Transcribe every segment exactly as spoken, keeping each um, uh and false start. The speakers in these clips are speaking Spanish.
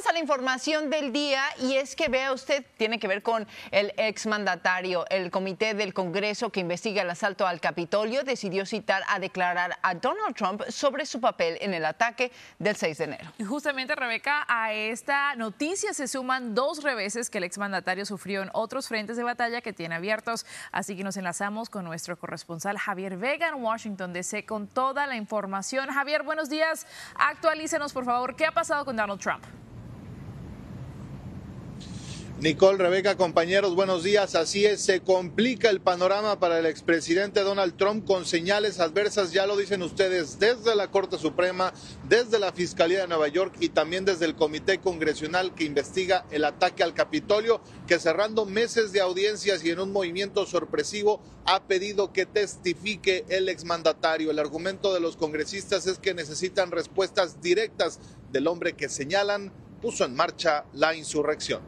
Vamos a la información del día y es que vea usted, tiene que ver con el exmandatario. El comité del Congreso que investiga el asalto al Capitolio decidió citar a declarar a Donald Trump sobre su papel en el ataque del seis de enero. Y justamente, Rebeca, a esta noticia se suman dos reveses que el exmandatario sufrió en otros frentes de batalla que tiene abiertos. Así que nos enlazamos con nuestro corresponsal Javier Vega en Washington D C con toda la información. Javier, buenos días. Actualícenos, por favor, ¿qué ha pasado con Donald Trump? Nicole, Rebeca, compañeros, buenos días. Así es, se complica el panorama para el expresidente Donald Trump con señales adversas, ya lo dicen ustedes, desde la Corte Suprema, desde la Fiscalía de Nueva York y también desde el Comité Congresional que investiga el ataque al Capitolio, que cerrando meses de audiencias y en un movimiento sorpresivo ha pedido que testifique el exmandatario. El argumento de los congresistas es que necesitan respuestas directas del hombre que señalan puso en marcha la insurrección.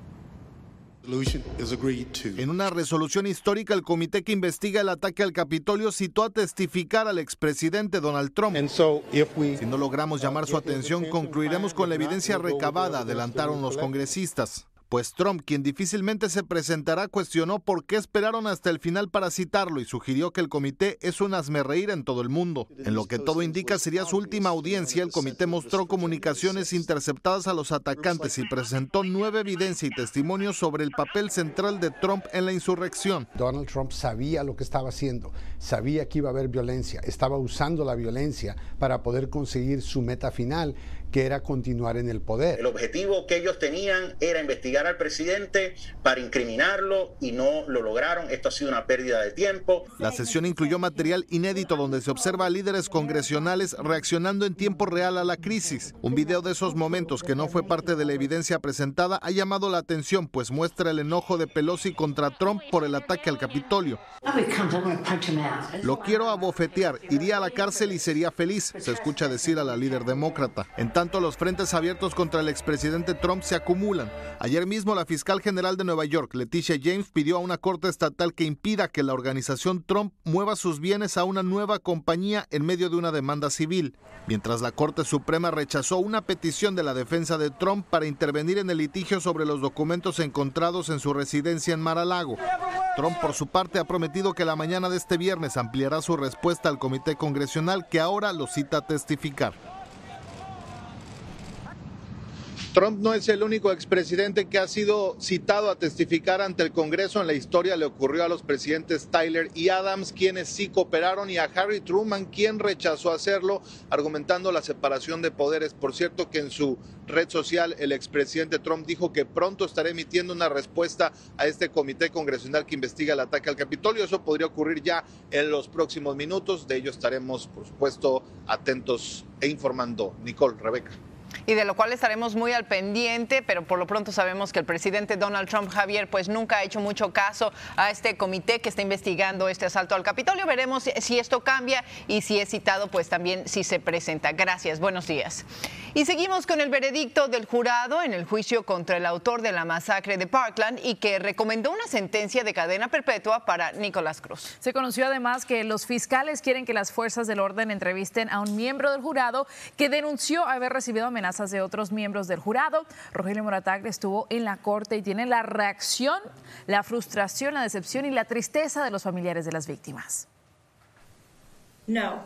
En una resolución histórica, el comité que investiga el ataque al Capitolio citó a testificar al expresidente Donald Trump. Si no logramos llamar su atención, concluiremos con la evidencia recabada, adelantaron los congresistas. Pues Trump, quien difícilmente se presentará, cuestionó por qué esperaron hasta el final para citarlo y sugirió que el comité es un hazmerreír en todo el mundo. En lo que todo indica sería su última audiencia, el comité mostró comunicaciones interceptadas a los atacantes y presentó nueva evidencia y testimonios sobre el papel central de Trump en la insurrección. Donald Trump sabía lo que estaba haciendo, sabía que iba a haber violencia, estaba usando la violencia para poder conseguir su meta final, que era continuar en el poder. El objetivo que ellos tenían era investigar al presidente para incriminarlo y no lo lograron. Esto ha sido una pérdida de tiempo. La sesión incluyó material inédito donde se observa a líderes congresionales reaccionando en tiempo real a la crisis. Un video de esos momentos, que no fue parte de la evidencia presentada, ha llamado la atención, pues muestra el enojo de Pelosi contra Trump por el ataque al Capitolio. Lo quiero abofetear, iría a la cárcel y sería feliz, se escucha decir a la líder demócrata. En tanto, los frentes abiertos contra el expresidente Trump se acumulan. Ayer mismo, la fiscal general de Nueva York, Leticia James, pidió a una corte estatal que impida que la organización Trump mueva sus bienes a una nueva compañía en medio de una demanda civil, mientras la Corte Suprema rechazó una petición de la defensa de Trump para intervenir en el litigio sobre los documentos encontrados en su residencia en Mar-a-Lago. Trump, por su parte, ha prometido que la mañana de este viernes ampliará su respuesta al comité congresional, que ahora lo cita a testificar. Trump no es el único expresidente que ha sido citado a testificar ante el Congreso. En la historia le ocurrió a los presidentes Tyler y Adams, quienes sí cooperaron, y a Harry Truman, quien rechazó hacerlo, argumentando la separación de poderes. Por cierto, que en su red social el expresidente Trump dijo que pronto estará emitiendo una respuesta a este comité congresional que investiga el ataque al Capitolio. Eso podría ocurrir ya en los próximos minutos. De ello estaremos, por supuesto, atentos e informando. Nicole, Rebeca. Y de lo cual estaremos muy al pendiente, pero por lo pronto sabemos que el presidente Donald Trump, Javier, pues nunca ha hecho mucho caso a este comité que está investigando este asalto al Capitolio. Veremos si esto cambia y si es citado, pues también si se presenta. Gracias, buenos días. Y seguimos con el veredicto del jurado en el juicio contra el autor de la masacre de Parkland y que recomendó una sentencia de cadena perpetua para Nicolás Cruz. Se conoció además que los fiscales quieren que las fuerzas del orden entrevisten a un miembro del jurado que denunció haber recibido amenazas de otros miembros del jurado. Rogelio Morataglia estuvo en la corte y tiene la reacción, la frustración, la decepción y la tristeza de los familiares de las víctimas. No.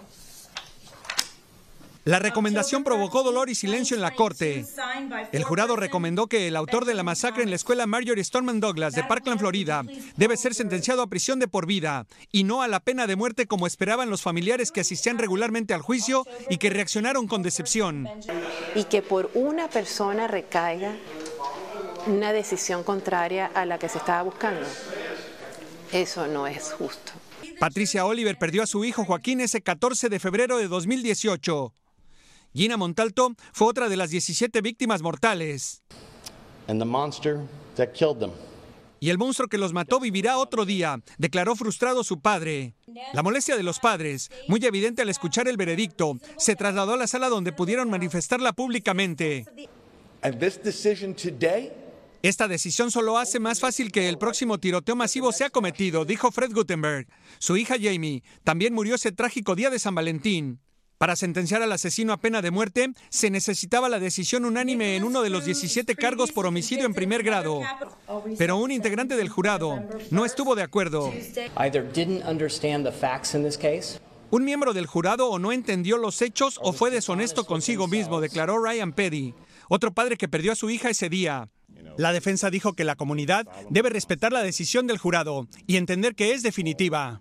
La recomendación provocó dolor y silencio en la corte. El jurado recomendó que el autor de la masacre en la escuela Marjory Stoneman Douglas de Parkland, Florida, debe ser sentenciado a prisión de por vida y no a la pena de muerte como esperaban los familiares que asistían regularmente al juicio y que reaccionaron con decepción. Y que por una persona recaiga una decisión contraria a la que se estaba buscando. Eso no es justo. Patricia Oliver perdió a su hijo Joaquín ese catorce de febrero de dos mil dieciocho. Gina Montalto fue otra de las diecisiete víctimas mortales. And the monster that killed them. Y el monstruo que los mató vivirá otro día, declaró frustrado su padre. La molestia de los padres, muy evidente al escuchar el veredicto, se trasladó a la sala donde pudieron manifestarla públicamente. And this decision today, esta decisión solo hace más fácil que el próximo tiroteo masivo sea cometido, dijo Fred Guttenberg. Su hija Jamie también murió ese trágico día de San Valentín. Para sentenciar al asesino a pena de muerte, se necesitaba la decisión unánime en uno de los diecisiete cargos por homicidio en primer grado. Pero un integrante del jurado no estuvo de acuerdo. Un miembro del jurado o no entendió los hechos o fue deshonesto consigo mismo, declaró Ryan Petty, otro padre que perdió a su hija ese día. La defensa dijo que la comunidad debe respetar la decisión del jurado y entender que es definitiva.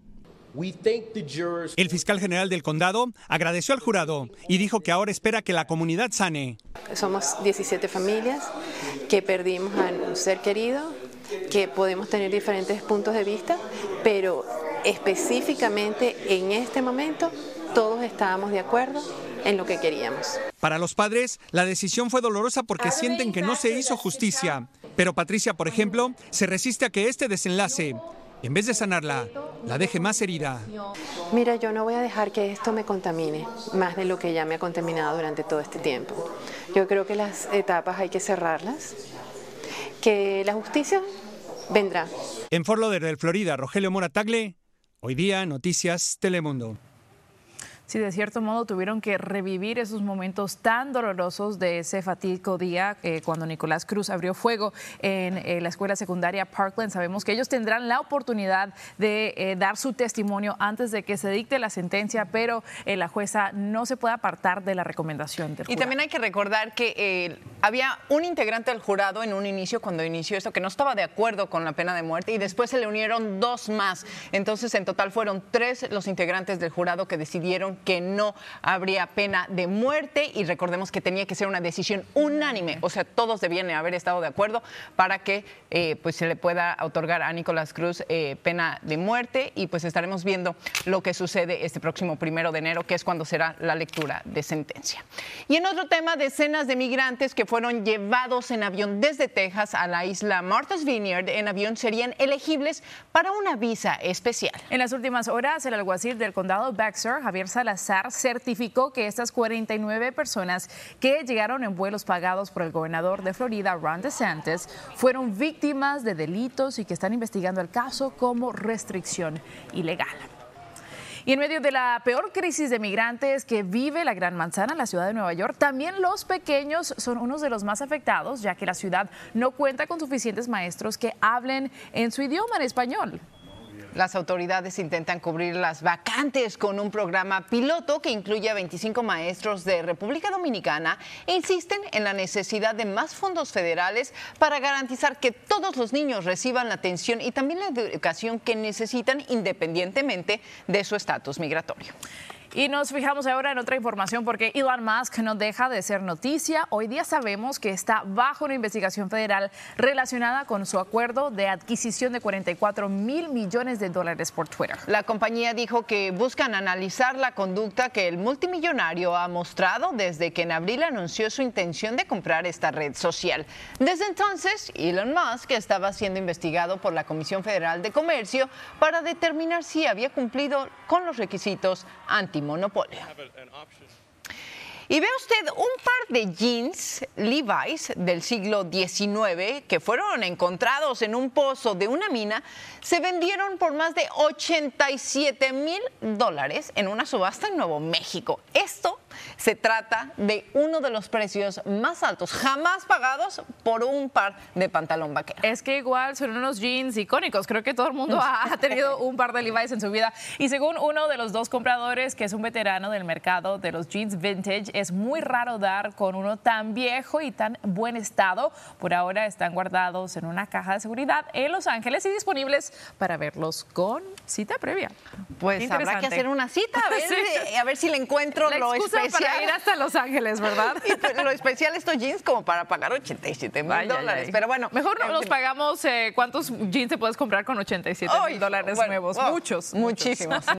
El fiscal general del condado agradeció al jurado y dijo que ahora espera que la comunidad sane. Somos diecisiete familias que perdimos a un ser querido, que podemos tener diferentes puntos de vista, pero específicamente en este momento todos estábamos de acuerdo en lo que queríamos. Para los padres, la decisión fue dolorosa porque sienten que no se hizo justicia. Pero Patricia, por ejemplo, se resiste a que este desenlace, en vez de sanarla, la deje más herida. Mira, yo no voy a dejar que esto me contamine más de lo que ya me ha contaminado durante todo este tiempo. Yo creo que las etapas hay que cerrarlas, que la justicia vendrá. En Fort Lauderdale, Florida, Rogelio Mora Tagle, Hoy Día, Noticias Telemundo. Sí, de cierto modo tuvieron que revivir esos momentos tan dolorosos de ese fatídico día eh, cuando Nicolás Cruz abrió fuego en eh, la escuela secundaria Parkland. Sabemos que ellos tendrán la oportunidad de eh, dar su testimonio antes de que se dicte la sentencia, pero eh, la jueza no se puede apartar de la recomendación del jurado. Y también hay que recordar que eh, había un integrante del jurado en un inicio, cuando inició esto, que no estaba de acuerdo con la pena de muerte y después se le unieron dos más. Entonces, en total fueron tres los integrantes del jurado que decidieron que no habría pena de muerte y recordemos que tenía que ser una decisión unánime, o sea, todos debían haber estado de acuerdo para que eh, pues se le pueda otorgar a Nicolás Cruz eh, pena de muerte y pues estaremos viendo lo que sucede este próximo primero de enero, que es cuando será la lectura de sentencia. Y en otro tema, decenas de migrantes que fueron llevados en avión desde Texas a la isla Martha's Vineyard en avión serían elegibles para una visa especial. En las últimas horas, el alguacil del condado Bexar, Javier Salazar, certificó que estas cuarenta y nueve personas que llegaron en vuelos pagados por el gobernador de Florida, Ron DeSantis, fueron víctimas de delitos y que están investigando el caso como restricción ilegal. Y en medio de la peor crisis de migrantes que vive la Gran Manzana, la ciudad de Nueva York, también los pequeños son unos de los más afectados, ya que la ciudad no cuenta con suficientes maestros que hablen en su idioma, en español. Las autoridades intentan cubrir las vacantes con un programa piloto que incluye a veinticinco maestros de República Dominicana e insisten en la necesidad de más fondos federales para garantizar que todos los niños reciban la atención y también la educación que necesitan independientemente de su estatus migratorio. Y nos fijamos ahora en otra información porque Elon Musk no deja de ser noticia. Hoy día sabemos que está bajo una investigación federal relacionada con su acuerdo de adquisición de cuarenta y cuatro mil millones de dólares por Twitter. La compañía dijo que buscan analizar la conducta que el multimillonario ha mostrado desde que en abril anunció su intención de comprar esta red social. Desde entonces, Elon Musk estaba siendo investigado por la Comisión Federal de Comercio para determinar si había cumplido con los requisitos antimonopolio. Y ve usted un par de jeans Levi's del siglo diecinueve que fueron encontrados en un pozo de una mina, se vendieron por más de ochenta y siete mil dólares en una subasta en Nuevo México. Esto se trata de uno de los precios más altos jamás pagados por un par de pantalón vaquero. Es que igual son unos jeans icónicos. Creo que todo el mundo ha tenido un par de Levi's en su vida. Y según uno de los dos compradores, que es un veterano del mercado de los jeans vintage, es muy raro dar con uno tan viejo y tan buen estado. Por ahora están guardados en una caja de seguridad en Los Ángeles y disponibles para verlos con cita previa. Pues habrá que hacer una cita, a ver, sí. a ver si le encuentro La lo especial. Para ir hasta Los Ángeles, ¿verdad? Y pues, lo especial estos jeans como para pagar ochenta y siete mil dólares. Pero bueno, mejor no nos pagamos. Eh, ¿Cuántos jeans te puedes comprar con ochenta y siete mil dólares bueno, nuevos? Wow, muchos. Muchísimos.